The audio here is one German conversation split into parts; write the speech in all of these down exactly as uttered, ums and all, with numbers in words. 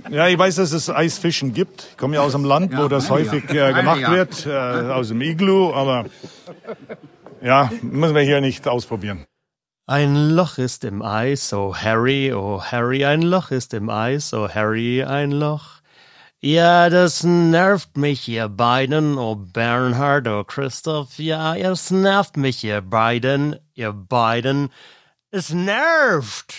Ja, ich weiß, dass es Eisfischen gibt. Ich komme ja aus einem Land, wo das häufig äh, gemacht wird, äh, aus dem Iglu. Aber ja, müssen wir hier nicht ausprobieren. Ein Loch ist im Eis, oh Harry, oh Harry, ein Loch ist im Eis, oh Harry, ein Loch. Ja, das nervt mich, ihr beiden, oh Bernhard, oh Christoph, ja, es nervt mich, ihr beiden, ihr beiden, es nervt.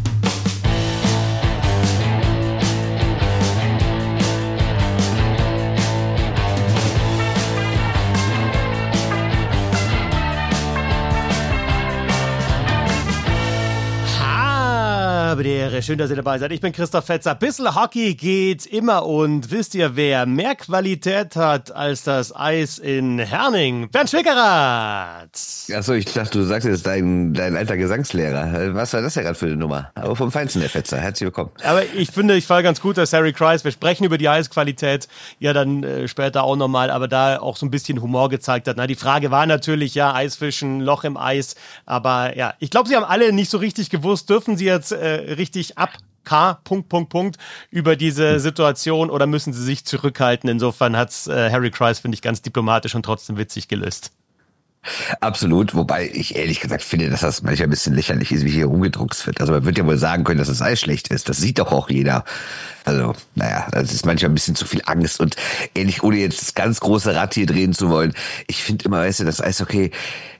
Ehre. Schön, dass ihr dabei seid. Ich bin Christoph Fetzer. Bissl Hockey geht immer und wisst ihr, wer mehr Qualität hat als das Eis in Herning? Bernd Schwickerath. Achso, ich dachte, du sagst jetzt dein, dein alter Gesangslehrer. Was war das ja gerade für eine Nummer? Aber vom Feinsten, der Fetzer. Herzlich willkommen. Aber ich finde, ich fall ganz gut, dass Harry Kreis, wir sprechen über die Eisqualität, ja dann äh, später auch nochmal, aber da auch so ein bisschen Humor gezeigt hat. Na, die Frage war natürlich, ja, Eisfischen, Loch im Eis, aber ja, ich glaube, sie haben alle nicht so richtig gewusst, dürfen sie jetzt äh, richtig ab K, Punkt, Punkt, Punkt, über diese Situation oder müssen sie sich zurückhalten? Insofern hat's äh, Harry Kreis, finde ich, ganz diplomatisch und trotzdem witzig gelöst. Absolut, wobei ich ehrlich gesagt finde, dass das manchmal ein bisschen lächerlich ist, wie hier rumgedruckst wird. Also man wird ja wohl sagen können, dass das Eis schlecht ist. Das sieht doch auch jeder. Also, naja, das ist manchmal ein bisschen zu viel Angst. Und ehrlich, ohne jetzt das ganz große Rad hier drehen zu wollen, ich finde immer, weißt du, das Eis, okay,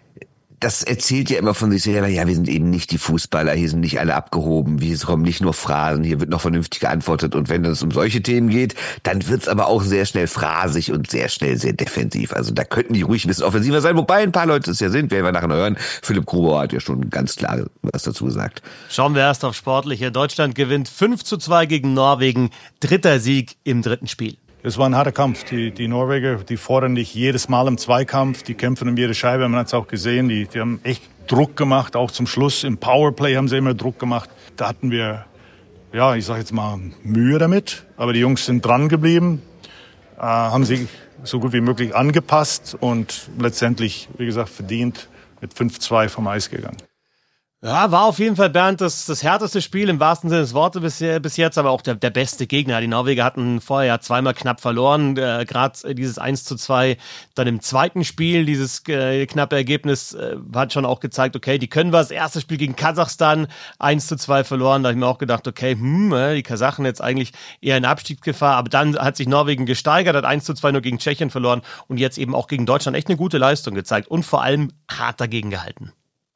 das erzählt ja immer von sich selber, ja, wir sind eben nicht die Fußballer, hier sind nicht alle abgehoben, wir kommen nicht nur Phrasen, hier wird noch vernünftig geantwortet. Und wenn es um solche Themen geht, dann wird's aber auch sehr schnell phrasig und sehr schnell sehr defensiv. Also da könnten die ruhig ein bisschen offensiver sein, wobei ein paar Leute es ja sind, werden wir nachher noch hören. Philipp Gruber hat ja schon ganz klar was dazu gesagt. Schauen wir erst auf Sportliche. Deutschland gewinnt fünf zu zwei gegen Norwegen, dritter Sieg im dritten Spiel. Es war ein harter Kampf. Die, die Norweger, die fordern dich jedes Mal im Zweikampf. Die kämpfen um jede Scheibe. Man hat es auch gesehen. Die, die haben echt Druck gemacht. Auch zum Schluss im Powerplay haben sie immer Druck gemacht. Da hatten wir, ja, ich sage jetzt mal, Mühe damit. Aber die Jungs sind dran geblieben, äh, haben sich so gut wie möglich angepasst und letztendlich, wie gesagt, verdient mit fünf zwei vom Eis gegangen. Ja, war auf jeden Fall, Bernd, das, das härteste Spiel im wahrsten Sinne des Wortes bis, bis jetzt, aber auch der, der beste Gegner. Die Norweger hatten vorher ja zweimal knapp verloren, äh, gerade dieses eins zu zwei. Dann im zweiten Spiel, dieses äh, knappe Ergebnis, äh, hat schon auch gezeigt, okay, die können was. Erstes Spiel gegen Kasachstan, eins zu zwei verloren. Da habe ich mir auch gedacht, okay, hm, äh, die Kasachen jetzt eigentlich eher in Abstiegsgefahr. Aber dann hat sich Norwegen gesteigert, hat eins zu zwei nur gegen Tschechien verloren und jetzt eben auch gegen Deutschland echt eine gute Leistung gezeigt und vor allem hart dagegen gehalten.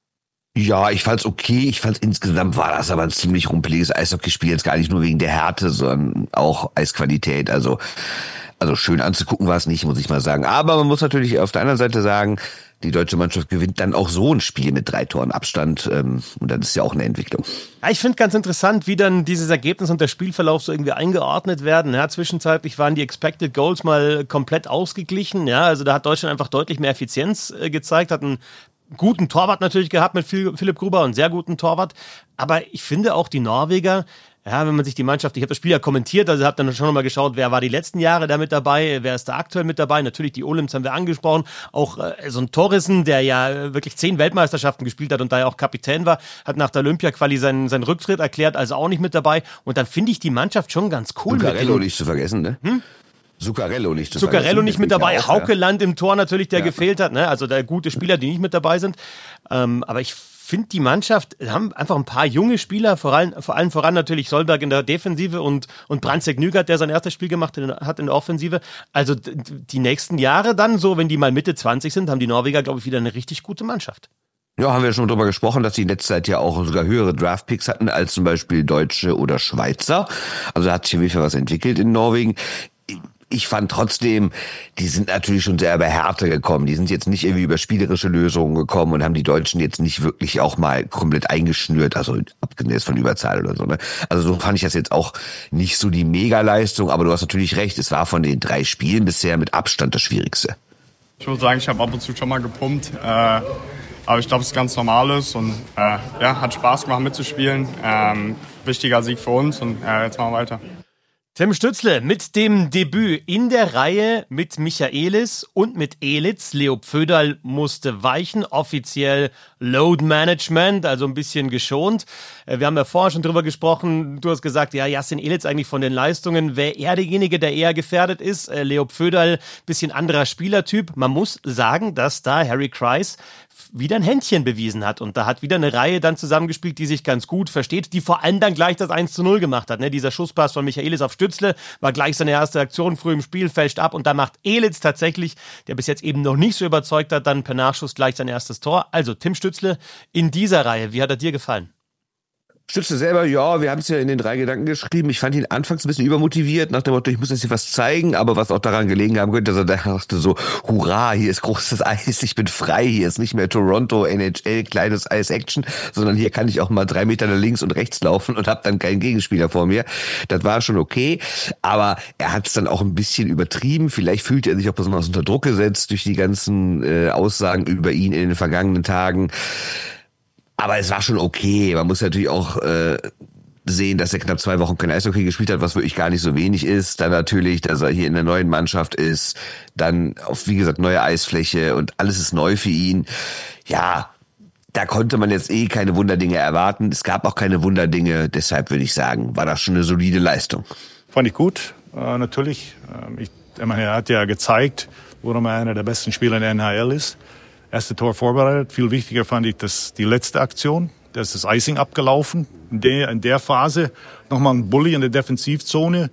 Ja, ich fand's okay. Ich fand's insgesamt war das aber ein ziemlich rumpeliges Eishockeyspiel. Jetzt gar nicht nur wegen der Härte, sondern auch Eisqualität. Also, also schön anzugucken war es nicht, muss ich mal sagen. Aber man muss natürlich auf der anderen Seite sagen, die deutsche Mannschaft gewinnt dann auch so ein Spiel mit drei Toren Abstand. Ähm, und das ist ja auch eine Entwicklung. Ja, ich finde ganz interessant, wie dann dieses Ergebnis und der Spielverlauf so irgendwie eingeordnet werden. Ja, zwischenzeitlich waren die Expected Goals mal komplett ausgeglichen. Ja, also da hat Deutschland einfach deutlich mehr Effizienz äh, gezeigt, hat einen guten Torwart natürlich gehabt mit Philipp Gruber und sehr guten Torwart. Aber ich finde auch die Norweger, ja, wenn man sich die Mannschaft, ich habe das Spiel ja kommentiert, also habe dann schon nochmal geschaut, wer war die letzten Jahre da mit dabei, wer ist da aktuell mit dabei. Natürlich die Olims haben wir angesprochen. Auch äh, so ein Torrissen, der ja wirklich zehn Weltmeisterschaften gespielt hat und da ja auch Kapitän war, hat nach der Olympia-Quali seinen, seinen Rücktritt erklärt, also auch nicht mit dabei. Und dann finde ich die Mannschaft schon ganz cool. Zuccarello nicht zu vergessen, ne? Hm? Zuccarello nicht zu Zuccarello nicht mit dabei, auch, Haukeland ja. im Tor natürlich, der ja. gefehlt hat, ne? Also der gute Spieler, die nicht mit dabei sind. Ähm, aber ich finde, die Mannschaft haben einfach ein paar junge Spieler, vor allem, vor allem voran natürlich Solberg in der Defensive und, und Brandtzek Nygard, der sein erstes Spiel gemacht hat in der Offensive. Also die nächsten Jahre dann so, wenn die mal Mitte zwanzig sind, haben die Norweger, glaube ich, wieder eine richtig gute Mannschaft. Ja, haben wir schon drüber gesprochen, dass sie in letzter Zeit ja auch sogar höhere Draftpicks hatten als zum Beispiel Deutsche oder Schweizer. Also da hat sich auf jeden Fall was entwickelt in Norwegen. Ich fand trotzdem, die sind natürlich schon sehr über Härte gekommen. Die sind jetzt nicht irgendwie über spielerische Lösungen gekommen und haben die Deutschen jetzt nicht wirklich auch mal komplett eingeschnürt, also abgesehen von Überzahl oder so. Ne? Also so fand ich das jetzt auch nicht so die Mega-Leistung, aber du hast natürlich recht, es war von den drei Spielen bisher mit Abstand das Schwierigste. Ich würde sagen, ich habe ab und zu schon mal gepumpt, äh, aber ich glaube, es ist ganz Normales und äh, ja, hat Spaß gemacht mitzuspielen. Ähm, wichtiger Sieg für uns und äh, jetzt machen wir weiter. Tim Stützle mit dem Debüt in der Reihe mit Michaelis und mit Elitz. Leo Pföderl musste weichen, offiziell Load Management, also ein bisschen geschont. Wir haben ja vorher schon drüber gesprochen, du hast gesagt, ja, Yassin Elitz eigentlich von den Leistungen, wäre er derjenige, der eher gefährdet ist. Leo Pföderl, bisschen anderer Spielertyp. Man muss sagen, dass da Harry Kreis wieder ein Händchen bewiesen hat. Und da hat wieder eine Reihe dann zusammengespielt, die sich ganz gut versteht, die vor allem dann gleich das eins zu null gemacht hat. Ne? Dieser Schusspass von Michaelis auf Stützle war gleich seine erste Aktion früh im Spiel, fälscht ab und da macht Elitz tatsächlich, der bis jetzt eben noch nicht so überzeugt hat, dann per Nachschuss gleich sein erstes Tor. Also Tim Stützle in dieser Reihe, wie hat er dir gefallen? Stützle selber, ja, wir haben es ja in den drei Gedanken geschrieben. Ich fand ihn anfangs ein bisschen übermotiviert, nach dem Motto, ich muss jetzt hier was zeigen, aber was auch daran gelegen haben könnte, dass er dachte so, hurra, hier ist großes Eis, ich bin frei, hier ist nicht mehr Toronto, N H L, kleines Eis-Action, sondern hier kann ich auch mal drei Meter nach links und rechts laufen und habe dann keinen Gegenspieler vor mir. Das war schon okay, aber er hat es dann auch ein bisschen übertrieben. Vielleicht fühlt er sich auch besonders unter Druck gesetzt durch die ganzen äh, Aussagen über ihn in den vergangenen Tagen. Aber es war schon okay. Man muss natürlich auch äh, sehen, dass er knapp zwei Wochen kein Eishockey gespielt hat, was wirklich gar nicht so wenig ist. Dann natürlich, dass er hier in der neuen Mannschaft ist. Dann auf, wie gesagt, neue Eisfläche und alles ist neu für ihn. Ja, da konnte man jetzt eh keine Wunderdinge erwarten. Es gab auch keine Wunderdinge. Deshalb würde ich sagen, war das schon eine solide Leistung. Fand ich gut, äh, natürlich. Ähm, ich, ich meine, er hat ja gezeigt, warum er einer der besten Spieler in der N H L ist. Erste Tor vorbereitet. Viel wichtiger fand ich das, die letzte Aktion. Da ist das Icing abgelaufen. In der, in der Phase nochmal ein Bully in der Defensivzone.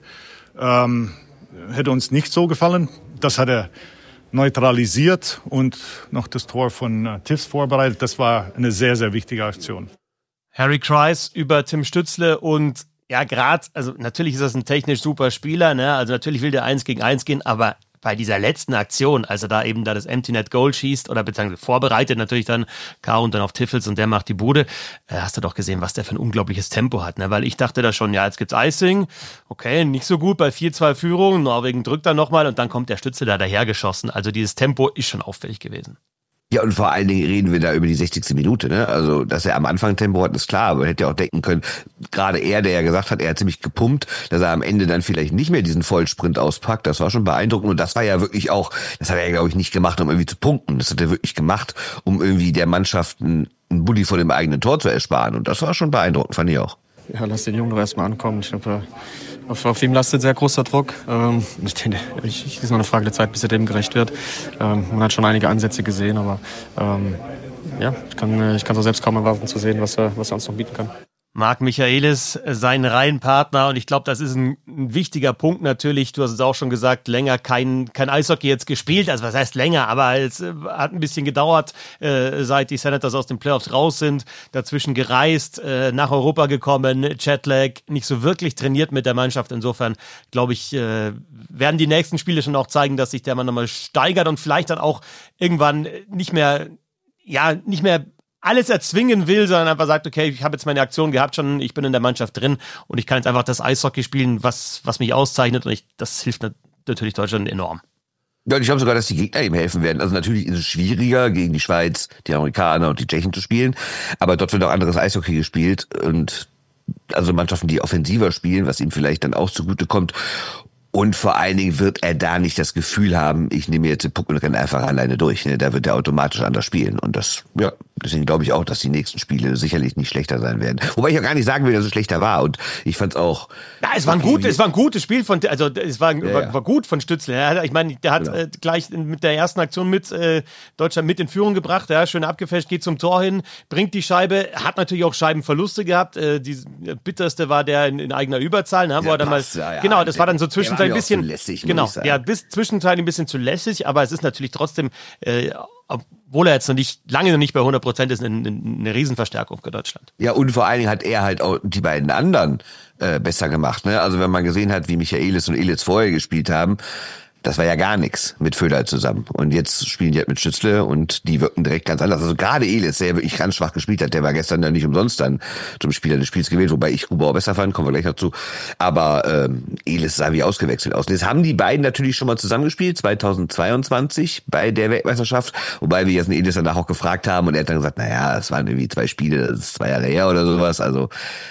Ähm, hätte uns nicht so gefallen. Das hat er neutralisiert und noch das Tor von äh, Tiffs vorbereitet. Das war eine sehr, sehr wichtige Aktion. Harry Kreis über Tim Stützle und ja, gerade, also natürlich ist das ein technisch super Spieler, ne? Also natürlich will der eins gegen eins gehen, aber bei dieser letzten Aktion, als er da eben da das Empty Net Goal schießt oder beziehungsweise vorbereitet natürlich dann K und dann auf Tiffels und der macht die Bude, äh, hast du doch gesehen, was der für ein unglaubliches Tempo hat, ne? Weil ich dachte da schon, ja, jetzt gibt's Icing, okay, nicht so gut bei vier zwei Führung, Norwegen drückt dann nochmal und dann kommt der Stützle da dahergeschossen, also dieses Tempo ist schon auffällig gewesen. Ja, und vor allen Dingen reden wir da über die sechzigste Minute, ne? Also, dass er am Anfang Tempo hat, ist klar, aber er hätte ja auch denken können, gerade er, der ja gesagt hat, er hat ziemlich gepumpt, dass er am Ende dann vielleicht nicht mehr diesen Vollsprint auspackt, das war schon beeindruckend und das war ja wirklich auch, das hat er ja, glaube ich, nicht gemacht, um irgendwie zu punkten, das hat er wirklich gemacht, um irgendwie der Mannschaft einen Bulli vor dem eigenen Tor zu ersparen und das war schon beeindruckend, fand ich auch. Ja, lass den Jungen doch erstmal ankommen, ich glaube, Auf, auf ihm lastet sehr großer Druck. Ähm, ich denke, ich, ich, ist nur eine Frage der Zeit, bis er dem gerecht wird. Ähm, man hat schon einige Ansätze gesehen, aber ähm, ja, ich kann ich kann auch selbst kaum erwarten zu sehen, was er, was er uns noch bieten kann. Marc Michaelis, sein Reihenpartner und ich glaube, das ist ein, ein wichtiger Punkt natürlich. Du hast es auch schon gesagt, länger kein kein Eishockey jetzt gespielt. Also was heißt länger, aber es hat ein bisschen gedauert, äh, seit die Senators aus den Playoffs raus sind. Dazwischen gereist, äh, nach Europa gekommen, Jetlag, nicht so wirklich trainiert mit der Mannschaft. Insofern, glaube ich, äh, werden die nächsten Spiele schon auch zeigen, dass sich der Mann nochmal steigert und vielleicht dann auch irgendwann nicht mehr, ja, nicht mehr alles erzwingen will, sondern einfach sagt, okay, ich habe jetzt meine Aktion gehabt schon, ich bin in der Mannschaft drin und ich kann jetzt einfach das Eishockey spielen, was was mich auszeichnet und ich, das hilft natürlich Deutschland enorm. Ja, und ich glaube sogar, dass die Gegner ihm helfen werden. Also natürlich ist es schwieriger, gegen die Schweiz, die Amerikaner und die Tschechen zu spielen, aber dort wird auch anderes Eishockey gespielt und also Mannschaften, die offensiver spielen, was ihm vielleicht dann auch zugutekommt. Und vor allen Dingen wird er da nicht das Gefühl haben, ich nehme jetzt den Puck und renne einfach alleine durch. Ne? Da wird er automatisch anders spielen. Und das, ja, deswegen glaube ich auch, dass die nächsten Spiele sicherlich nicht schlechter sein werden. Wobei ich auch gar nicht sagen will, dass es schlechter war. Und ich fand es auch. Ja, es war ein gut, es war ein gutes Spiel von, also es war, ja, war, ja. war gut von Stützle. Ja, ich meine, der hat genau. äh, gleich mit der ersten Aktion mit äh, Deutschland mit in Führung gebracht. Ja, schön abgefälscht, geht zum Tor hin, bringt die Scheibe, hat natürlich auch Scheibenverluste gehabt. Äh, die bitterste war der in, in eigener Überzahl, ne, wo er dann Pass, mal, ja, ja. genau, das war dann so zwischenzeitlich ein bisschen. Lässig, genau, ja, bis zwischenzeitlich ein bisschen zu lässig, aber es ist natürlich trotzdem, äh, obwohl er jetzt noch nicht, lange noch nicht bei hundert Prozent ist, eine, eine Riesenverstärkung für Deutschland. Ja, und vor allen Dingen hat er halt auch die beiden anderen äh, besser gemacht. Ne? Also wenn man gesehen hat, wie Michaelis und Elitz vorher gespielt haben, das war ja gar nichts mit Pföderl zusammen. Und jetzt spielen die halt mit Stützle und die wirken direkt ganz anders. Also gerade Elitz, der wirklich ganz schwach gespielt hat, der war gestern dann nicht umsonst dann zum Spieler des Spiels gewählt, wobei ich Grubauer besser fand, kommen wir gleich dazu. Aber ähm, Elitz sah wie ausgewechselt aus. Und jetzt haben die beiden natürlich schon mal zusammengespielt, zweitausendzweiundzwanzig bei der Weltmeisterschaft, wobei wir jetzt einen Elitz danach auch gefragt haben und er hat dann gesagt, naja, es waren irgendwie zwei Spiele, das ist zwei Jahre her oder sowas, also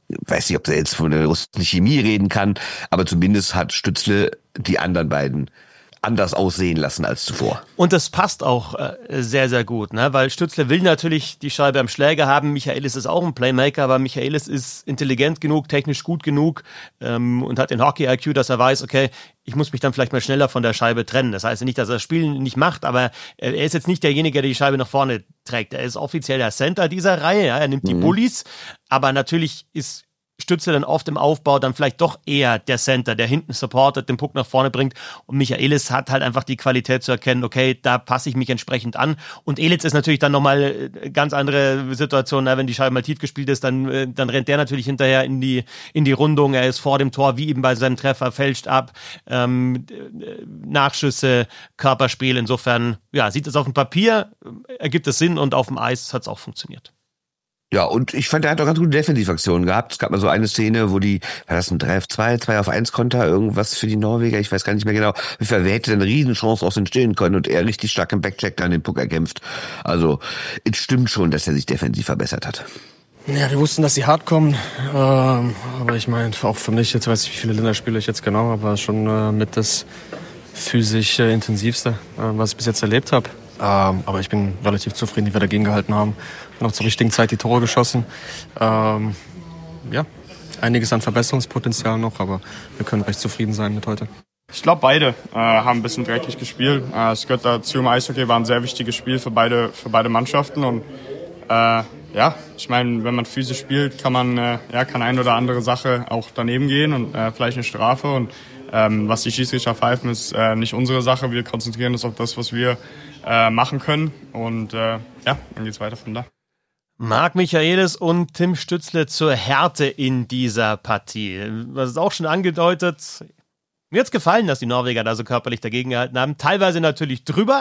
weiß nicht, ob er jetzt von der russischen Chemie reden kann, aber zumindest hat Stützle die anderen beiden anders aussehen lassen als zuvor. Und das passt auch äh, sehr, sehr gut, ne? Weil Stützle will natürlich die Scheibe am Schläger haben. Michaelis ist auch ein Playmaker, aber Michaelis ist intelligent genug, technisch gut genug ähm, und hat den Hockey-I Q, dass er weiß, okay, ich muss mich dann vielleicht mal schneller von der Scheibe trennen. Das heißt nicht, dass er das Spiel nicht macht, aber er ist jetzt nicht derjenige, der die Scheibe nach vorne trägt. Er ist offiziell der Center dieser Reihe, ja? Er nimmt die mhm. Bullies, aber natürlich ist Stützle dann oft im Aufbau dann vielleicht doch eher der Center, der hinten supportet, den Puck nach vorne bringt. Und Michaelis hat halt einfach die Qualität zu erkennen, okay, da passe ich mich entsprechend an. Und Elitz ist natürlich dann nochmal eine ganz andere Situation. Wenn die Scheibe mal tief gespielt ist, dann, dann rennt der natürlich hinterher in die, in die Rundung. Er ist vor dem Tor, wie eben bei seinem Treffer, fälscht ab, ähm, Nachschüsse, Körperspiel. Insofern, ja, sieht es auf dem Papier, ergibt es Sinn und auf dem Eis hat es auch funktioniert. Ja, und ich fand, er hat auch ganz gute Defensivaktionen gehabt. Es gab mal so eine Szene, wo die, war das ein drei auf zwei, zwei auf eins Konter, irgendwas für die Norweger, ich weiß gar nicht mehr genau. Er hätte eine Riesenchance aus entstehen können und er richtig stark im Backcheck dann den Puck erkämpft. Also, es stimmt schon, dass er sich defensiv verbessert hat. Ja, wir wussten, dass sie hart kommen, ähm, aber ich meine, auch für mich, jetzt weiß ich, wie viele Länderspiele ich jetzt genau, aber schon äh, mit das physisch äh, intensivste, äh, was ich bis jetzt erlebt habe. Ähm, aber ich bin relativ zufrieden, wie wir dagegen gehalten haben. Noch zur richtigen Zeit die Tore geschossen. Ähm, ja, einiges an Verbesserungspotenzial noch, aber wir können recht zufrieden sein mit heute. Ich glaube, beide äh, haben ein bisschen dreckig gespielt. Äh, es gehört dazu im Eishockey, war ein sehr wichtiges Spiel für beide, für beide Mannschaften. Und äh, ja, ich meine, wenn man physisch spielt, kann man äh, ja kann eine oder andere Sache auch daneben gehen und äh, vielleicht eine Strafe. Und ähm, was die Schiedsrichter pfeifen, ist äh, nicht unsere Sache. Wir konzentrieren uns auf das, was wir äh, machen können. Und äh, ja, dann geht's weiter von da. Marc Michaelis und Tim Stützle zur Härte in dieser Partie. Das ist auch schon angedeutet. Mir hat's gefallen, dass die Norweger da so körperlich dagegen gehalten haben. Teilweise natürlich drüber,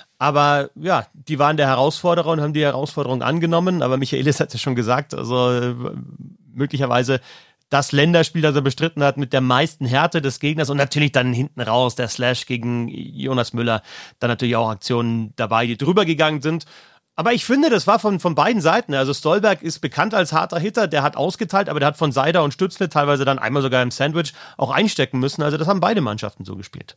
aber ja, die waren der Herausforderer und haben die Herausforderung angenommen. Aber Michaelis hat es schon gesagt, also äh, möglicherweise das Länderspiel, das er bestritten hat, mit der meisten Härte des Gegners und natürlich dann hinten raus der Slash gegen Jonas Müller. Dann natürlich auch Aktionen dabei, die drüber gegangen sind. Aber ich finde, das war von, von beiden Seiten. Also Stolberg ist bekannt als harter Hitter, der hat ausgeteilt, aber der hat von Seider und Stützle teilweise dann einmal sogar im Sandwich auch einstecken müssen. Also das haben beide Mannschaften so gespielt.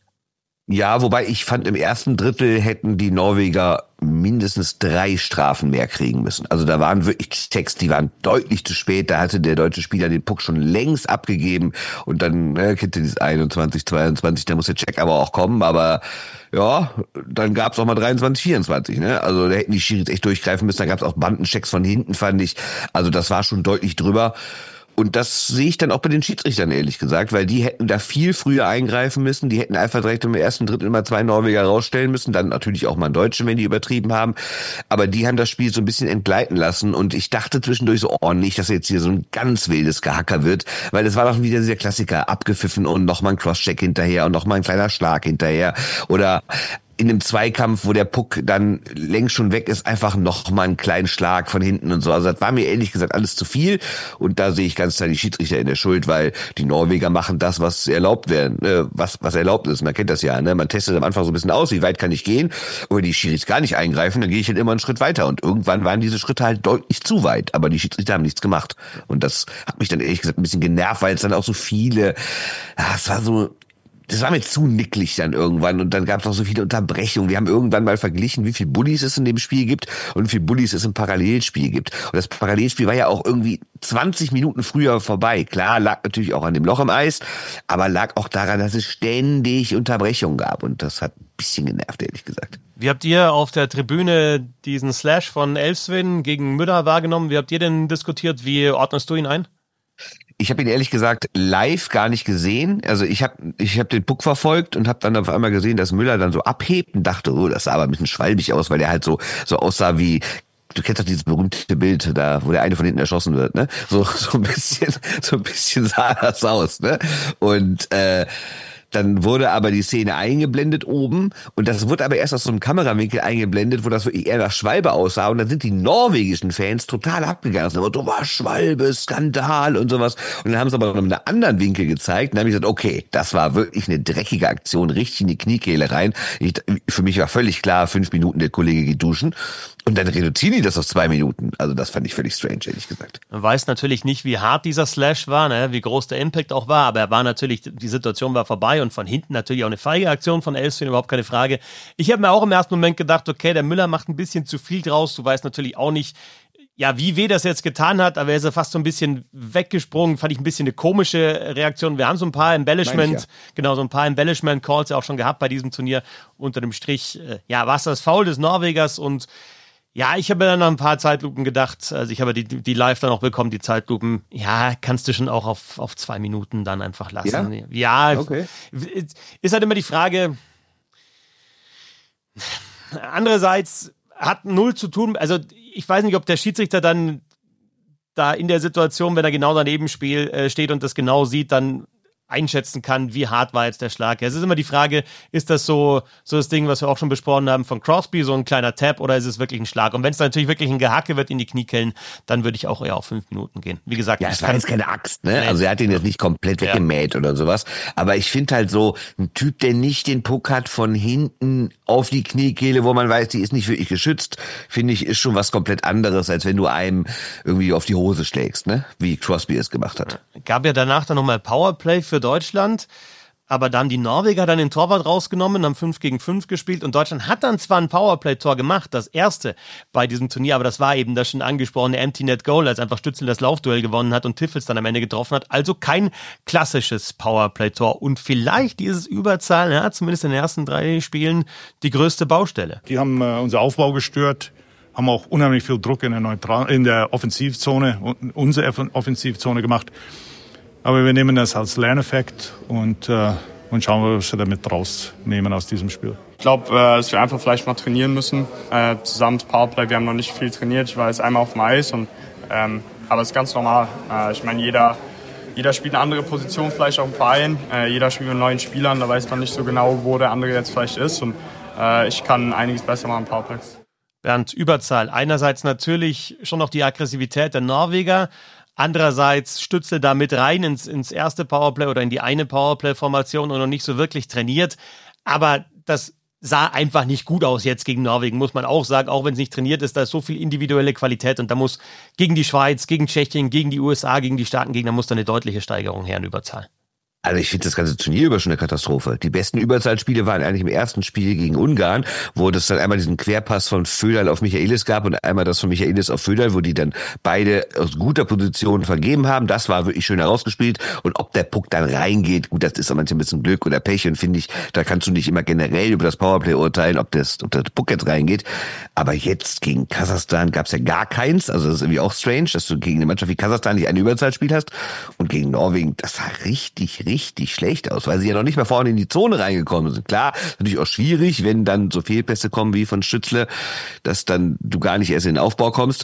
Ja, wobei ich fand, im ersten Drittel hätten die Norweger mindestens drei Strafen mehr kriegen müssen. Also da waren wirklich Checks, die waren deutlich zu spät. Da hatte der deutsche Spieler den Puck schon längst abgegeben. Und dann ne, kennt ihr dieses einundzwanzig, zweiundzwanzig, da muss der Check aber auch kommen. Aber ja, dann gab's auch mal dreiundzwanzig, vierundzwanzig. Ne? Also da hätten die Schiris echt durchgreifen müssen. Da gab's auch Bandenchecks von hinten, fand ich. Also das war schon deutlich drüber. Und das sehe ich dann auch bei den Schiedsrichtern, ehrlich gesagt, weil die hätten da viel früher eingreifen müssen. Die hätten einfach direkt im ersten Drittel mal zwei Norweger rausstellen müssen. Dann natürlich auch mal einen Deutschen, wenn die übertrieben haben. Aber die haben das Spiel so ein bisschen entgleiten lassen. Und ich dachte zwischendurch so, oh nicht, dass jetzt hier so ein ganz wildes Gehacker wird. Weil es war doch wieder dieser Klassiker, abgepfiffen und nochmal ein Crosscheck hinterher und nochmal ein kleiner Schlag hinterher. Oder in einem Zweikampf, wo der Puck dann längst schon weg ist, einfach noch mal einen kleinen Schlag von hinten und so. Also das war mir ehrlich gesagt alles zu viel. Und da sehe ich ganz klar die Schiedsrichter in der Schuld, weil die Norweger machen das, was erlaubt werden, äh, was was erlaubt ist. Man kennt das ja, ne? Man testet am Anfang so ein bisschen aus, wie weit kann ich gehen. Und wenn die Schiris gar nicht eingreifen, dann gehe ich halt immer einen Schritt weiter. Und irgendwann waren diese Schritte halt deutlich zu weit. Aber die Schiedsrichter haben nichts gemacht. Und das hat mich dann ehrlich gesagt ein bisschen genervt, weil es dann auch so viele, ja, es war so, das war mir zu nicklig dann irgendwann und dann gab es auch so viele Unterbrechungen. Wir haben irgendwann mal verglichen, wie viel Bullies es in dem Spiel gibt und wie viel Bullies es im Parallelspiel gibt. Und das Parallelspiel war ja auch irgendwie zwanzig Minuten früher vorbei. Klar, lag natürlich auch an dem Loch im Eis, aber lag auch daran, dass es ständig Unterbrechungen gab und das hat ein bisschen genervt, ehrlich gesagt. Wie habt ihr auf der Tribüne diesen Slash von Elfsvin gegen Müller wahrgenommen? Wie habt ihr denn diskutiert? Wie ordnest du ihn ein? Ich habe ihn ehrlich gesagt live gar nicht gesehen. Also ich habe ich hab den Puck verfolgt und habe dann auf einmal gesehen, dass Müller dann so abhebt und dachte, oh, das sah aber ein bisschen schwalbig aus, weil der halt so so aussah wie, du kennst doch dieses berühmte Bild, da wo der eine von hinten erschossen wird, ne? So so ein bisschen so ein bisschen sah das aus, ne? Und äh dann wurde aber die Szene eingeblendet oben und das wurde aber erst aus so einem Kamerawinkel eingeblendet, wo das wirklich eher nach Schwalbe aussah und dann sind die norwegischen Fans total abgegangen. So, du war Schwalbe, Skandal und sowas. Und dann haben sie aber noch einen anderen Winkel gezeigt und dann habe ich gesagt, okay, das war wirklich eine dreckige Aktion, richtig in die Kniekehle rein. Ich, für mich war völlig klar, fünf Minuten der Kollege geht duschen Und dann reduzieren die das auf zwei Minuten. Also das fand ich völlig strange, ehrlich gesagt. Man weiß natürlich nicht, wie hart dieser Slash war, ne? Wie groß der Impact auch war, aber er war natürlich, die Situation war vorbei und von hinten natürlich auch eine feige Aktion von Elston, überhaupt keine Frage. Ich habe mir auch im ersten Moment gedacht, okay, der Müller macht ein bisschen zu viel draus. Du weißt natürlich auch nicht, ja, wie weh das jetzt getan hat, aber er ist ja fast so ein bisschen weggesprungen, fand ich ein bisschen eine komische Reaktion. Wir haben so ein paar Embellishment, ja. genau, so ein paar Embellishment-Calls ja auch schon gehabt bei diesem Turnier. Unter dem Strich, äh, ja, war es das Foul des Norwegers und ja, ich habe mir dann nach ein paar Zeitlupen gedacht, also ich habe die, die live dann auch bekommen, die Zeitlupen, ja, kannst du schon auch auf, auf zwei Minuten dann einfach lassen. Ja, ja okay. Ist halt immer die Frage, andererseits hat null zu tun, also ich weiß nicht, ob der Schiedsrichter dann da in der Situation, wenn er genau daneben spiel, äh, steht und das genau sieht, dann einschätzen kann, wie hart war jetzt der Schlag. Es ist immer die Frage, ist das so so das Ding, was wir auch schon besprochen haben von Crosby, so ein kleiner Tap, oder ist es wirklich ein Schlag? Und wenn es natürlich wirklich ein Gehacke wird in die Kniekehlen, dann würde ich auch eher auf fünf Minuten gehen. Wie gesagt, ja, es war jetzt keine Axt, ne? Nee. Also er hat ihn jetzt nicht komplett weggemäht ja. oder sowas. Aber ich finde halt so, ein Typ, der nicht den Puck hat von hinten auf die Kniekehle, wo man weiß, die ist nicht wirklich geschützt, finde ich, ist schon was komplett anderes, als wenn du einem irgendwie auf die Hose schlägst, ne? Wie Crosby es gemacht hat. Gab ja danach dann nochmal Powerplay für Deutschland, aber da haben die Norweger dann den Torwart rausgenommen, haben fünf gegen fünf gespielt und Deutschland hat dann zwar ein Powerplay-Tor gemacht, das erste bei diesem Turnier, aber das war eben das schon angesprochene Empty Net Goal, als einfach Stützle das Laufduell gewonnen hat und Tiffels dann am Ende getroffen hat, also kein klassisches Powerplay-Tor und vielleicht dieses Überzahl, ja, zumindest in den ersten drei Spielen, die größte Baustelle. Die haben äh, unser Aufbau gestört, haben auch unheimlich viel Druck in der, Neutral- in der Offensivzone, unsere Offensivzone gemacht. Aber wir nehmen das als Lerneffekt und, äh, und schauen, was wir damit rausnehmen aus diesem Spiel. Ich glaube, äh, dass wir einfach vielleicht mal trainieren müssen. Äh, zusammen das Powerplay, wir haben noch nicht viel trainiert. Ich war jetzt einmal auf dem Eis, und, ähm, aber es ist ganz normal. Äh, ich meine, jeder, jeder spielt eine andere Position vielleicht auch im Verein. Äh, jeder spielt mit neuen Spielern, da weiß man nicht so genau, wo der andere jetzt vielleicht ist. Und äh, ich kann einiges besser machen im Powerplay. Bernd, Überzahl. Einerseits natürlich schon noch die Aggressivität der Norweger. Andererseits Stützle da mit rein ins, ins erste Powerplay oder in die eine Powerplay-Formation und noch nicht so wirklich trainiert. Aber das sah einfach nicht gut aus jetzt gegen Norwegen, muss man auch sagen. Auch wenn es nicht trainiert ist, da ist so viel individuelle Qualität und da muss gegen die Schweiz, gegen Tschechien, gegen die U S A, gegen die starken Gegner muss da eine deutliche Steigerung her in Überzahl. Also ich finde das ganze Turnier über schon eine Katastrophe. Die besten Überzahlspiele waren eigentlich im ersten Spiel gegen Ungarn, wo es dann einmal diesen Querpass von Föderl auf Michaelis gab und einmal das von Michaelis auf Föderl, wo die dann beide aus guter Position vergeben haben. Das war wirklich schön herausgespielt. Und ob der Puck dann reingeht, gut, das ist auch manchmal ein bisschen Glück oder Pech. Und finde ich, da kannst du nicht immer generell über das Powerplay urteilen, ob, das, ob der Puck jetzt reingeht. Aber jetzt gegen Kasachstan gab es ja gar keins. Also das ist irgendwie auch strange, dass du gegen eine Mannschaft wie Kasachstan nicht ein Überzahlspiel hast. Und gegen Norwegen, das sah richtig, richtig schlecht aus, weil sie ja noch nicht mal vorne in die Zone reingekommen sind. Klar, natürlich auch schwierig, wenn dann so Fehlpässe kommen wie von Stützle, dass dann du gar nicht erst in den Aufbau kommst.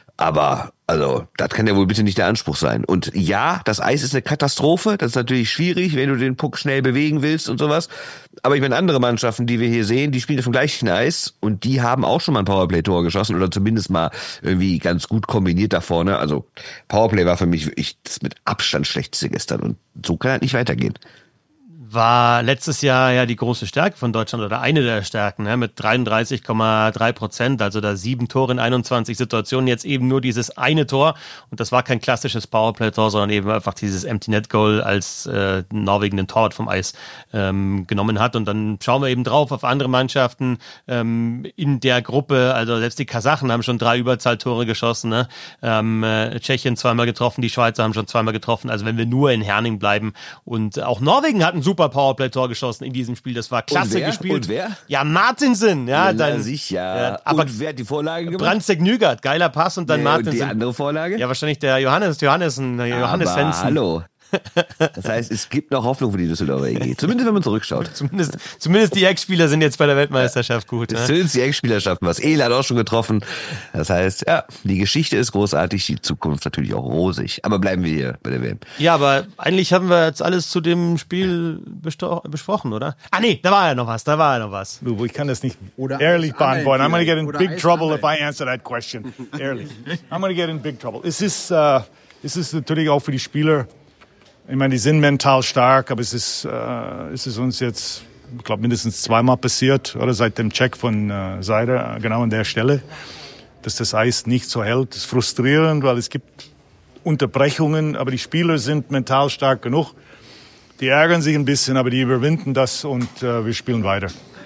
Aber, also, das kann ja wohl bitte nicht der Anspruch sein. Und ja, das Eis ist eine Katastrophe. Das ist natürlich schwierig, wenn du den Puck schnell bewegen willst und sowas. Aber ich meine, andere Mannschaften, die wir hier sehen, die spielen auf dem gleichen Eis und die haben auch schon mal ein Powerplay-Tor geschossen oder zumindest mal irgendwie ganz gut kombiniert da vorne. Also, Powerplay war für mich wirklich das mit Abstand schlechteste gestern und so kann das nicht weitergehen. War letztes Jahr ja die große Stärke von Deutschland oder eine der Stärken, ne, mit dreiunddreißig Komma drei Prozent, also da sieben Tore in einundzwanzig Situationen, jetzt eben nur dieses eine Tor und das war kein klassisches Powerplay-Tor, sondern eben einfach dieses Empty Net Goal, als äh, Norwegen den Torwart vom Eis ähm, genommen hat und dann schauen wir eben drauf auf andere Mannschaften ähm, in der Gruppe, also selbst die Kasachen haben schon drei Überzahltore geschossen, ne? ähm, äh, Tschechien zweimal getroffen, die Schweizer haben schon zweimal getroffen, also wenn wir nur in Herning bleiben und auch Norwegen hat einen super Powerplay-Tor geschossen in diesem Spiel. Das war klasse und wer? gespielt. Und wer? Ja, Martinsen. Ja, ja dann, sicher. Ja, aber und wer hat die Vorlage gemacht? Brandsteg Nygard, geiler Pass und dann ja, Martinsen. Und die andere Vorlage? Ja, wahrscheinlich der Johannes, Johannessen, Johannes aber Hensen. Hallo. Das heißt, es gibt noch Hoffnung für die Düsseldorfer E G. Zumindest, wenn man zurückschaut. Zumindest, zumindest die Ex-Spieler sind jetzt bei der Weltmeisterschaft gut. Ne? Zumindest die Ex-Spieler schaffen was. Ehl hat auch schon getroffen. Das heißt, ja, die Geschichte ist großartig, die Zukunft natürlich auch rosig. Aber bleiben wir hier bei der W M. Ja, aber eigentlich haben wir jetzt alles zu dem Spiel besto- besprochen, oder? Ah nee, da war ja noch was, da war ja noch was. Lubo, ich kann das nicht Oder ehrlich beantworten. I'm going to get in Oder big trouble if Eishandel. I answer that question. Ehrlich. I'm going to get in big trouble. Es ist, äh, es ist natürlich auch für die Spieler, ich meine, die sind mental stark, aber es ist, äh, es ist uns jetzt, ich glaube, mindestens zweimal passiert, oder seit dem Check von äh, Seider, genau an der Stelle. dass das Eis nicht so hält. Das ist frustrierend, weil es gibt Unterbrechungen, aber die Spieler sind mental stark genug. Die ärgern sich ein bisschen, aber die überwinden das und äh, wir spielen weiter.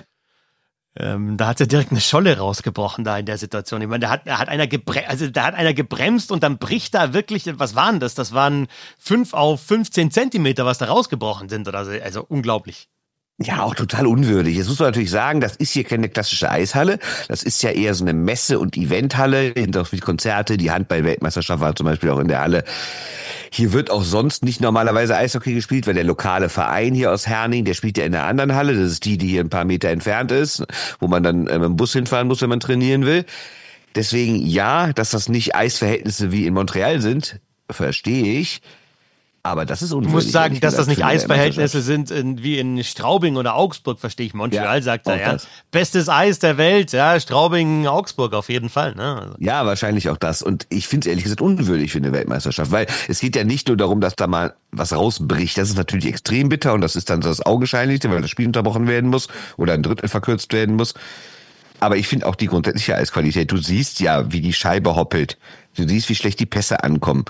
Ähm, da hat ja direkt eine Scholle rausgebrochen da in der Situation. Ich meine, da hat, da hat einer gebre- also da hat einer gebremst und dann bricht da wirklich, was waren das? Das waren fünf auf fünfzehn Zentimeter, was da rausgebrochen sind oder so. Also unglaublich. Ja, auch total unwürdig. Jetzt muss man natürlich sagen, das ist hier keine klassische Eishalle. Das ist ja eher so eine Messe- und Eventhalle. Hinter auch die Konzerte, die Handball-Weltmeisterschaft war zum Beispiel auch in der Halle. Hier wird auch sonst nicht normalerweise Eishockey gespielt, weil der lokale Verein hier aus Herning, der spielt ja in einer anderen Halle. Das ist die, die hier ein paar Meter entfernt ist, wo man dann äh, mit dem Bus hinfahren muss, wenn man trainieren will. Deswegen ja, dass das nicht Eisverhältnisse wie in Montreal sind, verstehe ich. Aber das ist unwürdig. Du musst sagen, dass das nicht Eisverhältnisse Eisverhältnisse sind in, wie in Straubing oder Augsburg, verstehe ich. Montreal ja, sagt er, ja. Das. Bestes Eis der Welt, ja. Straubing, Augsburg auf jeden Fall, ne? Also. Ja, wahrscheinlich auch das. Und ich finde es ehrlich gesagt unwürdig für eine Weltmeisterschaft, weil es geht ja nicht nur darum, dass da mal was rausbricht. Das ist natürlich extrem bitter und das ist dann das Augenscheinlichste, weil das Spiel unterbrochen werden muss oder ein Drittel verkürzt werden muss. Aber ich finde auch die grundsätzliche Eisqualität. Du siehst ja, wie die Scheibe hoppelt. Du siehst, wie schlecht die Pässe ankommen.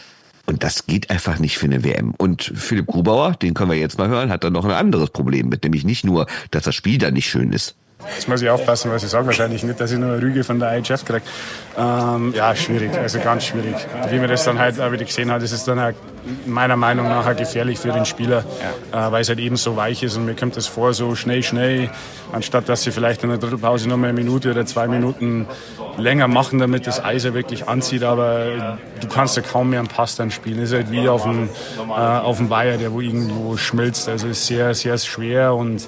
Und das geht einfach nicht für eine W M. Und Philipp Grubauer, den können wir jetzt mal hören, hat dann noch ein anderes Problem mit, nämlich nicht nur, dass das Spiel da nicht schön ist. Jetzt muss ich aufpassen, was ich sage. Wahrscheinlich nicht, dass ich nur eine Rüge von der I H F kriege. Ähm, ja, schwierig, also ganz schwierig. Wie man das dann halt auch wieder gesehen hat, ist es dann auch meiner Meinung nach auch gefährlich für den Spieler, ja. äh, weil es halt eben so weich ist und mir kommt das vor, so schnell, schnell, anstatt dass sie vielleicht in der Drittelpause noch mal eine Minute oder zwei Minuten länger machen, damit das Eis ja wirklich anzieht, aber du kannst ja kaum mehr einen Pass dann spielen. Es ist halt wie auf dem, äh, auf dem Weiher, der wo irgendwo schmilzt. Also es ist sehr, sehr schwer und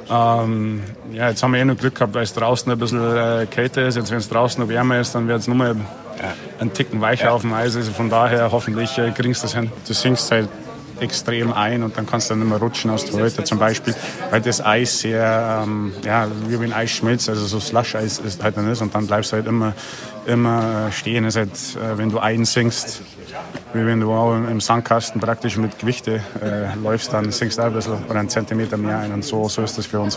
Ähm, ja, jetzt haben wir eh noch Glück gehabt, weil es draußen ein bisschen äh, kälter ist. Jetzt, wenn es draußen noch wärmer ist, dann wird es nochmal ja, einen Ticken weicher ja. auf dem Eis. Also von daher hoffentlich äh, kriegst du das hin. Du sinkst halt extrem ein und dann kannst du dann nicht mehr rutschen aus Torhüter zum Beispiel, weil das Eis sehr, ähm, ja, wie wenn Eis schmilzt, also so Slush-Eis ist halt dann ist und dann bleibst du halt immer, immer stehen. Das ist halt, äh, wenn du einsinkst, wie wenn du auch im Sandkasten praktisch mit Gewichte äh, läufst, dann sinkst du auch ein bisschen oder einen Zentimeter mehr ein und so, so ist das für uns.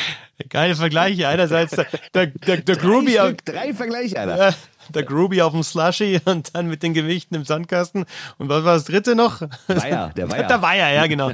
Geile Vergleiche. Einerseits der, der, der, der Groovy. Drei, drei Vergleiche, Alter. Äh, der Groovy auf dem Slushy und dann mit den Gewichten im Sandkasten. Und was war das dritte noch? Weiher, der Weiher. Der Weiher, ja, genau.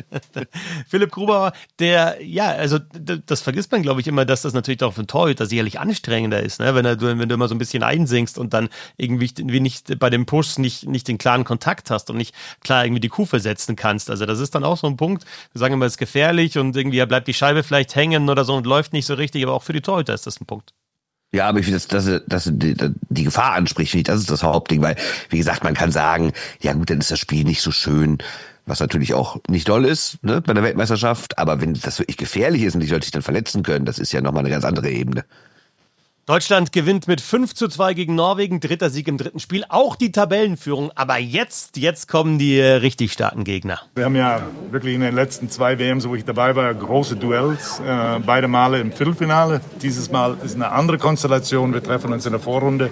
Philipp Grubauer, der, ja, also das vergisst man, glaube ich, immer, dass das natürlich auch für einen Torhüter sicherlich anstrengender ist, ne? Wenn, er, wenn du immer so ein bisschen einsinkst und dann irgendwie wie nicht bei dem Push nicht, nicht den klaren Kontakt hast und nicht klar irgendwie die Kuh versetzen kannst. Also das ist dann auch so ein Punkt, wir sagen immer, es ist gefährlich und irgendwie bleibt die Scheibe vielleicht hängen oder so und läuft nicht so richtig, aber auch für die Torhüter ist das ein Punkt. Ja, aber ich finde, dass, dass, dass die, die Gefahr anspricht, finde ich, das ist das Hauptding, weil, wie gesagt, man kann sagen, ja gut, dann ist das Spiel nicht so schön, was natürlich auch nicht doll ist, ne, bei der Weltmeisterschaft, aber wenn das wirklich gefährlich ist und die Leute sich dann verletzen können, das ist ja nochmal eine ganz andere Ebene. Deutschland gewinnt mit fünf zu zwei gegen Norwegen, dritter Sieg im dritten Spiel, auch die Tabellenführung. Aber jetzt, jetzt kommen die äh, richtig starken Gegner. Wir haben ja wirklich in den letzten zwei W Ms, wo ich dabei war, große Duells, äh, beide Male im Viertelfinale. Dieses Mal ist eine andere Konstellation, wir treffen uns in der Vorrunde.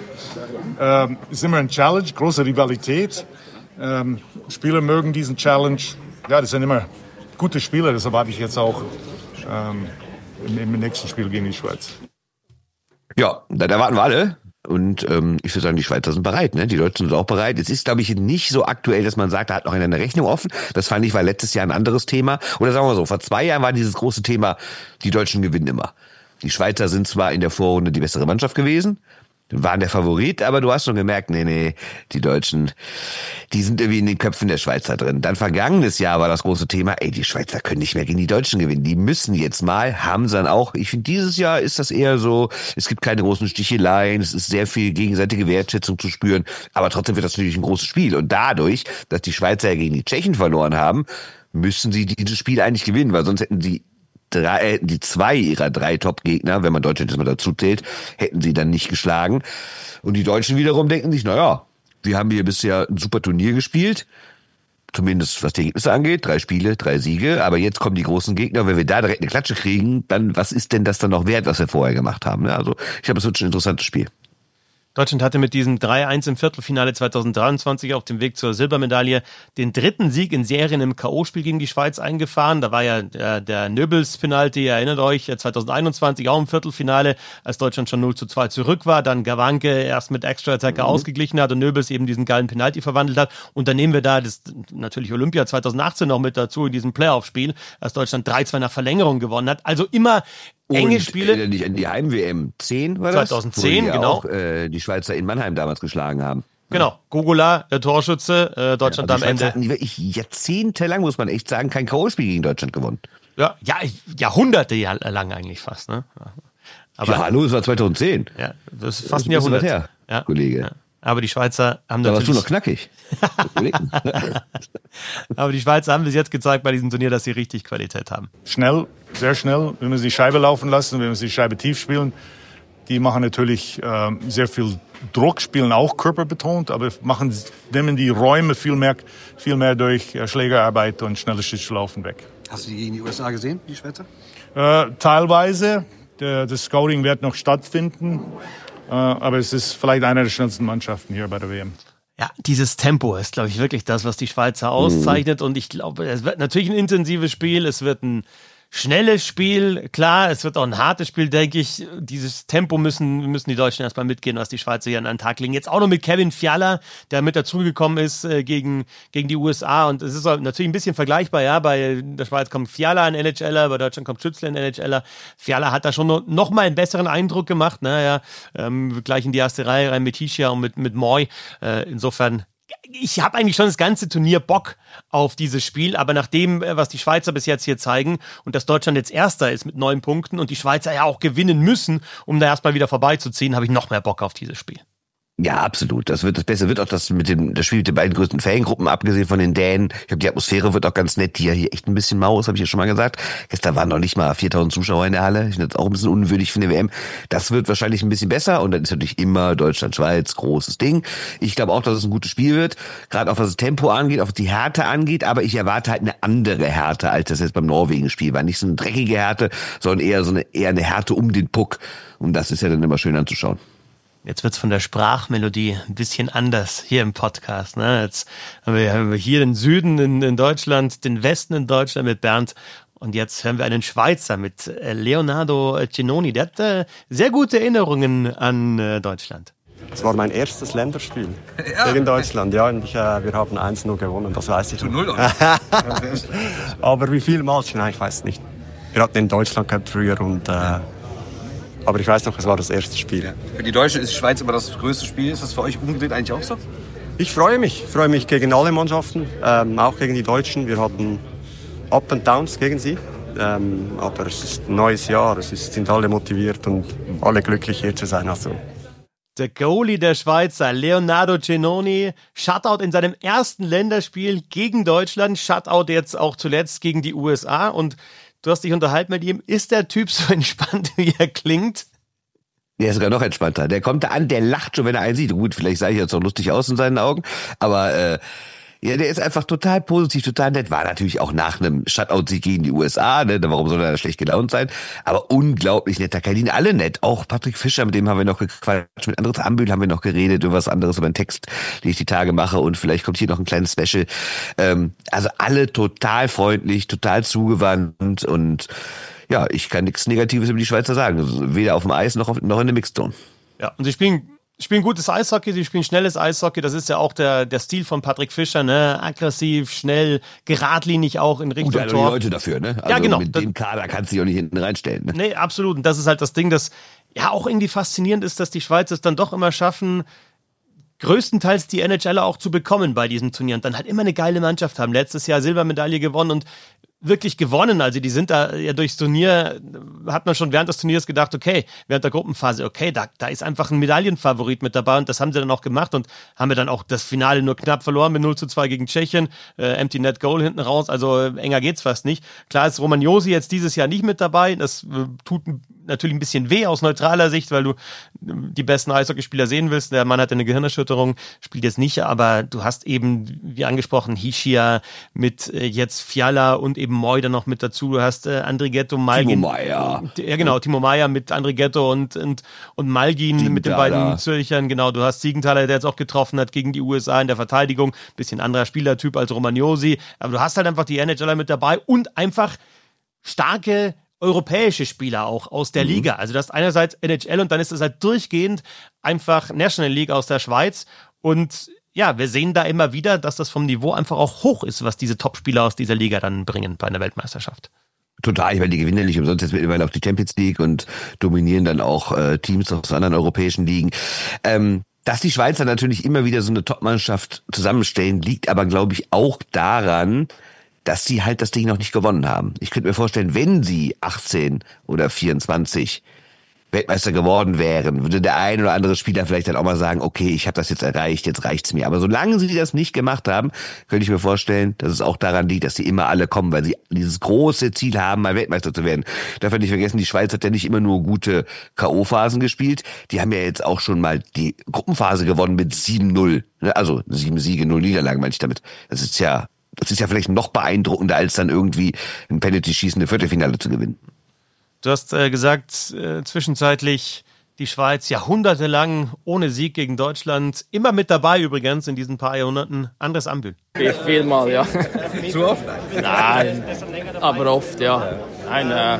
Ähm, ist immer ein Challenge, große Rivalität. Ähm, Spieler mögen diesen Challenge. Ja, das sind immer gute Spieler, das erwarte ich jetzt auch ähm, im, im nächsten Spiel gegen die Schweiz. Ja, da erwarten wir alle. Und ähm, ich würde sagen, die Schweizer sind bereit, ne? Die Deutschen sind auch bereit. Es ist, glaube ich, nicht so aktuell, dass man sagt, da hat noch einer eine Rechnung offen. Das fand ich, war letztes Jahr ein anderes Thema. Oder sagen wir so, vor zwei Jahren war dieses große Thema, die Deutschen gewinnen immer. Die Schweizer sind zwar in der Vorrunde die bessere Mannschaft gewesen, waren der Favorit, aber du hast schon gemerkt, nee, nee, die Deutschen, die sind irgendwie in den Köpfen der Schweizer drin. Dann vergangenes Jahr war das große Thema, ey, die Schweizer können nicht mehr gegen die Deutschen gewinnen. Die müssen jetzt mal, haben sie dann auch. Ich finde, dieses Jahr ist das eher so, es gibt keine großen Sticheleien, es ist sehr viel gegenseitige Wertschätzung zu spüren, aber trotzdem wird das natürlich ein großes Spiel. Und dadurch, dass die Schweizer ja gegen die Tschechen verloren haben, müssen sie dieses Spiel eigentlich gewinnen, weil sonst hätten sie Drei, hätten die zwei ihrer drei Top-Gegner, wenn man Deutschland jetzt mal dazu zählt, hätten sie dann nicht geschlagen. Und die Deutschen wiederum denken sich, naja, wir haben hier bisher ein super Turnier gespielt, zumindest was die Ergebnisse angeht, drei Spiele, drei Siege, aber jetzt kommen die großen Gegner, wenn wir da direkt eine Klatsche kriegen, dann was ist denn das dann noch wert, was wir vorher gemacht haben? Also ich glaube, es wird schon ein interessantes Spiel. Deutschland hatte mit diesem drei eins im Viertelfinale zweitausenddreiundzwanzig auf dem Weg zur Silbermedaille den dritten Sieg in Serien im K O-Spiel gegen die Schweiz eingefahren. Da war ja der, der Nöbels-Penalty, ihr erinnert euch, zweitausendeinundzwanzig auch im Viertelfinale, als Deutschland schon null zu zwei zurück war, dann Gawanke erst mit Extra-Attacker mhm. ausgeglichen hat und Nöbels eben diesen geilen Penalty verwandelt hat. Und dann nehmen wir da das natürlich Olympia zweitausendachtzehn noch mit dazu in diesem Playoff-Spiel, als Deutschland drei zwei nach Verlängerung gewonnen hat. Also immer enge und, Spiele. Äh, die, die Heim-W M zehn war das? zweitausendzehn, wo die genau. Auch, äh, die Schweizer in Mannheim damals geschlagen haben. Genau, Gogola, der Torschütze, äh, Deutschland ja, also am Ende. Hatten die wirklich jahrzehntelang, muss man echt sagen, kein K O-Spiel gegen Deutschland gewonnen. Ja, ja, Jahrhunderte lang eigentlich fast, ne? Aber, ja, hallo, es war zweitausendzehn. Ja, das ist fast das ein Jahrhundert. Her, ja, Kollege. Ja. Aber die Schweizer haben da natürlich... Da warst du noch knackig. Aber die Schweizer haben bis jetzt gezeigt bei diesem Turnier, dass sie richtig Qualität haben. Schnell, sehr schnell. Wenn wir sie die Scheibe laufen lassen, wenn wir sie die Scheibe tief spielen, die machen natürlich äh, sehr viel Druck, spielen auch körperbetont, aber machen, nehmen die Räume viel mehr, viel mehr durch äh, Schlägerarbeit und schnelles Schützlaufen weg. Hast du die gegen die U S A gesehen, die Schweizer? Äh, teilweise. Der, das Scouting wird noch stattfinden. Uh, aber es ist vielleicht eine der schnellsten Mannschaften hier bei der W M. Ja, dieses Tempo ist, glaube ich, wirklich das, was die Schweizer auszeichnet. Mhm. Und ich glaube, es wird natürlich ein intensives Spiel. Es wird ein schnelles Spiel. Klar, es wird auch ein hartes Spiel, denke ich. Dieses Tempo müssen, müssen die Deutschen erstmal mitgehen, was die Schweizer hier an den Tag legen. Jetzt auch noch mit Kevin Fiala, der mit dazugekommen ist äh, gegen, gegen die U S A. Und es ist natürlich ein bisschen vergleichbar, ja. Bei der Schweiz kommt Fiala, ein NHLer, bei Deutschland kommt Schützle, ein NHLer. Fiala hat da schon noch, noch mal einen besseren Eindruck gemacht. Naja, ähm, gleich in die erste Reihe rein mit Hischier und mit, mit Moy. Äh, insofern, ich habe eigentlich schon das ganze Turnier Bock auf dieses Spiel, aber nach dem, was die Schweizer bis jetzt hier zeigen und dass Deutschland jetzt Erster ist mit neun Punkten und die Schweizer ja auch gewinnen müssen, um da erstmal wieder vorbeizuziehen, habe ich noch mehr Bock auf dieses Spiel. Ja, absolut. Das wird das Beste wird auch das mit dem das Spiel mit den beiden größten Fangruppen, abgesehen von den Dänen. Ich glaube, die Atmosphäre wird auch ganz nett. Die ja hier echt ein bisschen mau ist, habe ich ja schon mal gesagt. Gestern waren noch nicht mal viertausend Zuschauer in der Halle. Ich finde das auch ein bisschen unwürdig für eine W M. Das wird wahrscheinlich ein bisschen besser und dann ist natürlich immer Deutschland-Schweiz großes Ding. Ich glaube auch, dass es ein gutes Spiel wird, gerade auch was das Tempo angeht, auch was die Härte angeht. Aber ich erwarte halt eine andere Härte, als das jetzt beim Norwegen-Spiel war. Nicht so eine dreckige Härte, sondern eher so eine eher eine Härte um den Puck. Und das ist ja dann immer schön anzuschauen. Jetzt wird's von der Sprachmelodie ein bisschen anders hier im Podcast. Ne? Jetzt haben wir, haben wir hier den Süden in, in Deutschland, den Westen in Deutschland mit Bernd. Und jetzt hören wir einen Schweizer mit Leonardo Cenoni. Der hat äh, sehr gute Erinnerungen an äh, Deutschland. Es war mein erstes Länderspiel ja. gegen Deutschland. Ja, und ich, äh, wir haben eins null gewonnen, das weiß ich. Zu null? Aber wie viel Mal? Nein, ich weiß nicht. Wir hatten in Deutschland gehabt früher und... Äh, Aber ich weiß noch, es war das erste Spiel. Ja. Für die Deutschen ist die Schweiz immer das größte Spiel. Ist das für euch umgedreht eigentlich auch so? Ich freue mich. Ich freue mich gegen alle Mannschaften, ähm, auch gegen die Deutschen. Wir hatten Up and Downs gegen sie. Ähm, aber es ist ein neues Jahr. Es ist, sind alle motiviert und alle glücklich, hier zu sein. Also. Der Goalie der Schweizer, Leonardo Cenoni, Shutout in seinem ersten Länderspiel gegen Deutschland. Shutout jetzt auch zuletzt gegen die U S A. Und du hast dich unterhalten mit ihm. Ist der Typ so entspannt, wie er klingt? Der ist sogar noch entspannter. Der kommt da an, der lacht schon, wenn er einen sieht. Gut, vielleicht sah ich jetzt auch lustig aus in seinen Augen, aber äh, ja, der ist einfach total positiv, total nett. War natürlich auch nach einem Shutout-Sieg gegen die U S A, ne? Warum soll er da schlecht gelaunt sein? Aber unglaublich netter Kerl. Die alle nett. Auch Patrick Fischer, mit dem haben wir noch gequatscht. Mit Andres Ambühl haben wir noch geredet über was anderes, über einen Text, den ich die Tage mache. Und vielleicht kommt hier noch ein kleines Special. Ähm, also alle total freundlich, total zugewandt. Und ja, ich kann nichts Negatives über die Schweizer sagen. Also weder auf dem Eis noch, auf, noch in der Mixzone. Ja, und sie spielen... spielen gutes Eishockey, sie spielen schnelles Eishockey, das ist ja auch der der Stil von Patrick Fischer, ne? Aggressiv, schnell, geradlinig auch in Richtung Gut, Tor. Die Leute dafür, ne? Also ja, genau. Mit dem Kader kannst du dich auch nicht hinten reinstellen, ne? Nee, absolut. Und das ist halt das Ding, das ja auch irgendwie faszinierend ist, dass die Schweizer es dann doch immer schaffen, größtenteils die N H L auch zu bekommen bei diesem Turnier und dann halt immer eine geile Mannschaft haben. Letztes Jahr Silbermedaille gewonnen und wirklich gewonnen. Also die sind da ja durchs Turnier, hat man schon während des Turniers gedacht, okay, während der Gruppenphase, okay, da, da ist einfach ein Medaillenfavorit mit dabei und das haben sie dann auch gemacht und haben wir dann auch das Finale nur knapp verloren mit null zu zwei gegen Tschechien, äh, Empty Net Goal hinten raus, also enger geht's fast nicht. Klar ist Roman Josi jetzt dieses Jahr nicht mit dabei, das äh, tut natürlich ein bisschen weh aus neutraler Sicht, weil du die besten Eishockeyspieler sehen willst. Der Mann hatte eine Gehirnerschütterung, spielt jetzt nicht, aber du hast eben, wie angesprochen, Hischier mit äh, jetzt Fiala und eben Moida noch mit dazu. Du hast äh, Andrighetto, Malgin. Timo Meier. Ja, genau, Timo Meier mit Andrighetto und, und, und Malgin mit den beiden Zürchern. Genau, du hast Siegenthaler, der jetzt auch getroffen hat gegen die U S A in der Verteidigung. Bisschen anderer Spielertyp als Romagnosi. Aber du hast halt einfach die N H Ler mit dabei und einfach starke europäische Spieler auch aus der mhm. Liga. Also das ist einerseits N H L und dann ist das halt durchgehend einfach National League aus der Schweiz. Und ja, wir sehen da immer wieder, dass das vom Niveau einfach auch hoch ist, was diese Top-Spieler aus dieser Liga dann bringen bei einer Weltmeisterschaft. Total, ich meine, die gewinnen ja nicht umsonst jetzt mittlerweile auch die Champions League und dominieren dann auch äh, Teams aus anderen europäischen Ligen. Ähm, dass die Schweizer natürlich immer wieder so eine Top-Mannschaft zusammenstellen, liegt aber, glaube ich, auch daran, dass sie halt das Ding noch nicht gewonnen haben. Ich könnte mir vorstellen, wenn sie achtzehn oder vierundzwanzig Weltmeister geworden wären, würde der ein oder andere Spieler vielleicht dann auch mal sagen, okay, ich habe das jetzt erreicht, jetzt reicht's mir. Aber solange sie das nicht gemacht haben, könnte ich mir vorstellen, dass es auch daran liegt, dass sie immer alle kommen, weil sie dieses große Ziel haben, mal Weltmeister zu werden. Darf man nicht vergessen, die Schweiz hat ja nicht immer nur gute K O-Phasen gespielt. Die haben ja jetzt auch schon mal die Gruppenphase gewonnen mit sieben null. Also sieben Siege, null Niederlagen, meine ich damit. Das ist ja Das ist ja vielleicht noch beeindruckender, als dann irgendwie ein Penalty-Schießen eine Viertelfinale zu gewinnen. Du hast äh, gesagt, äh, zwischenzeitlich die Schweiz jahrhundertelang ohne Sieg gegen Deutschland. Immer mit dabei übrigens in diesen paar Jahrhunderten. Andres Ambühl. Vielmal, ja. Zu oft? Nein, aber oft, ja. Nein, äh,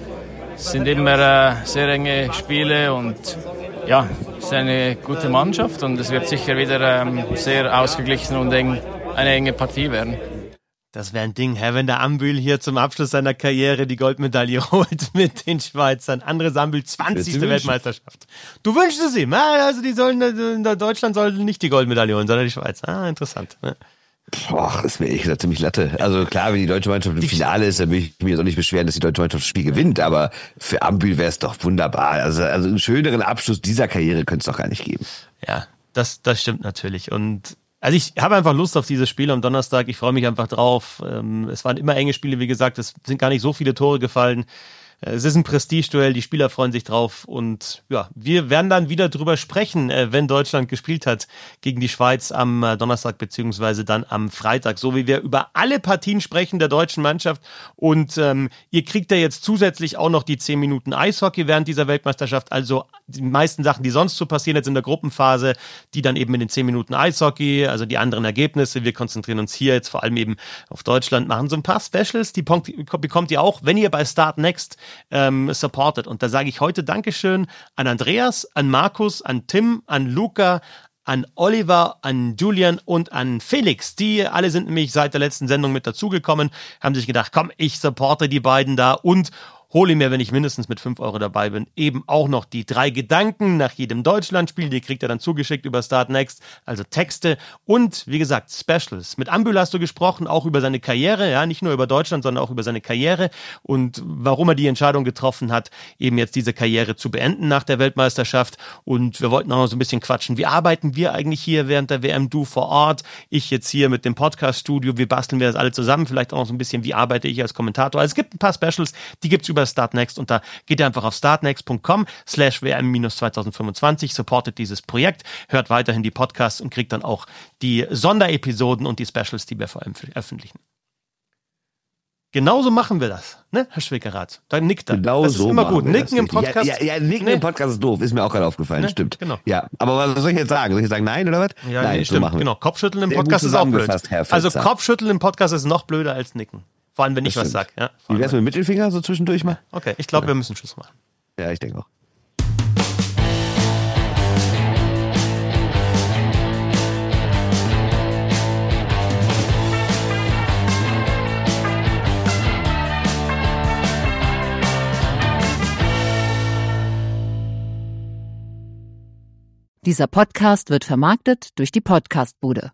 es sind immer äh, sehr enge Spiele und ja, es ist eine gute Mannschaft und es wird sicher wieder ähm, sehr ausgeglichen und eng. Eine enge Partie werden. Das wäre ein Ding, hä? Wenn der Ambühl hier zum Abschluss seiner Karriere die Goldmedaille holt mit den Schweizern. Andres Ambühl, zwanzigste Weltmeisterschaft. Du wünschst es ihm, ah, also die sollen, Deutschland soll nicht die Goldmedaille holen, sondern die Schweiz. Ah, interessant. Ne? Boah, das wäre ehrlich gesagt ziemlich Latte. Also klar, wenn die deutsche Mannschaft im Finale ist, dann will ich mich jetzt auch nicht beschweren, dass die deutsche Mannschaft das Spiel gewinnt, aber für Ambühl wäre es doch wunderbar. Also, also einen schöneren Abschluss dieser Karriere könnte es doch gar nicht geben. Ja, das, das stimmt natürlich. Und also ich habe einfach Lust auf dieses Spiel am Donnerstag. Ich freue mich einfach drauf. Es waren immer enge Spiele, wie gesagt. Es sind gar nicht so viele Tore gefallen. Es ist ein Prestigeduell, die Spieler freuen sich drauf und ja, wir werden dann wieder drüber sprechen, wenn Deutschland gespielt hat gegen die Schweiz am Donnerstag beziehungsweise dann am Freitag, so wie wir über alle Partien sprechen der deutschen Mannschaft und ähm, ihr kriegt ja jetzt zusätzlich auch noch die zehn Minuten Eishockey während dieser Weltmeisterschaft, also die meisten Sachen, die sonst so passieren jetzt in der Gruppenphase, die dann eben in den zehn Minuten Eishockey, also die anderen Ergebnisse, wir konzentrieren uns hier jetzt vor allem eben auf Deutschland, machen so ein paar Specials, die bekommt ihr auch, wenn ihr bei Start Next Ähm, supportet. Und da sage ich heute Dankeschön an Andreas, an Markus, an Tim, an Luca, an Oliver, an Julian und an Felix. Die alle sind nämlich seit der letzten Sendung mit dazugekommen, haben sich gedacht, komm, ich supporte die beiden da und hole mir, wenn ich mindestens mit fünf Euro dabei bin, eben auch noch die drei Gedanken nach jedem Deutschlandspiel. Die kriegt ihr dann zugeschickt über Start Next, also Texte und, wie gesagt, Specials. Mit Ambühl hast du gesprochen, auch über seine Karriere, ja, nicht nur über Deutschland, sondern auch über seine Karriere und warum er die Entscheidung getroffen hat, eben jetzt diese Karriere zu beenden nach der Weltmeisterschaft. Und wir wollten auch noch so ein bisschen quatschen. Wie arbeiten wir eigentlich hier während der W M? Du vor Ort, ich jetzt hier mit dem Podcast-Studio. Wie basteln wir das alle zusammen? Vielleicht auch noch so ein bisschen, wie arbeite ich als Kommentator? Also es gibt ein paar Specials, die gibt's über Start Next und da geht ihr einfach auf startnext.com slash wm-2025, supportet dieses Projekt, hört weiterhin die Podcasts und kriegt dann auch die Sonderepisoden und die Specials, die wir veröffentlichen. Genauso machen wir das, ne, Herr Schwickerath? Da nickt er. Genau das ist so immer gut. Nicken im Podcast. Podcast. Ja, ja, ja Nicken ne? im Podcast ist doof. Ist mir auch gerade aufgefallen. Ne? Stimmt. Genau. Ja, aber was soll ich jetzt sagen? Soll ich jetzt sagen nein oder was? Ja, nein, nee, so stimmt. machen wir. Genau. Kopfschütteln im Sehr Podcast gut ist auch blöd. Herr Also Fetzer. Kopfschütteln im Podcast ist noch blöder als Nicken. Vor allem, wenn ich was sage. Ja, Wie wär's mit dem Mittelfinger so zwischendurch mal? Okay, ich glaube, ja. wir müssen Schluss machen. Ja, ich denke auch. Dieser Podcast wird vermarktet durch die Podcastbude.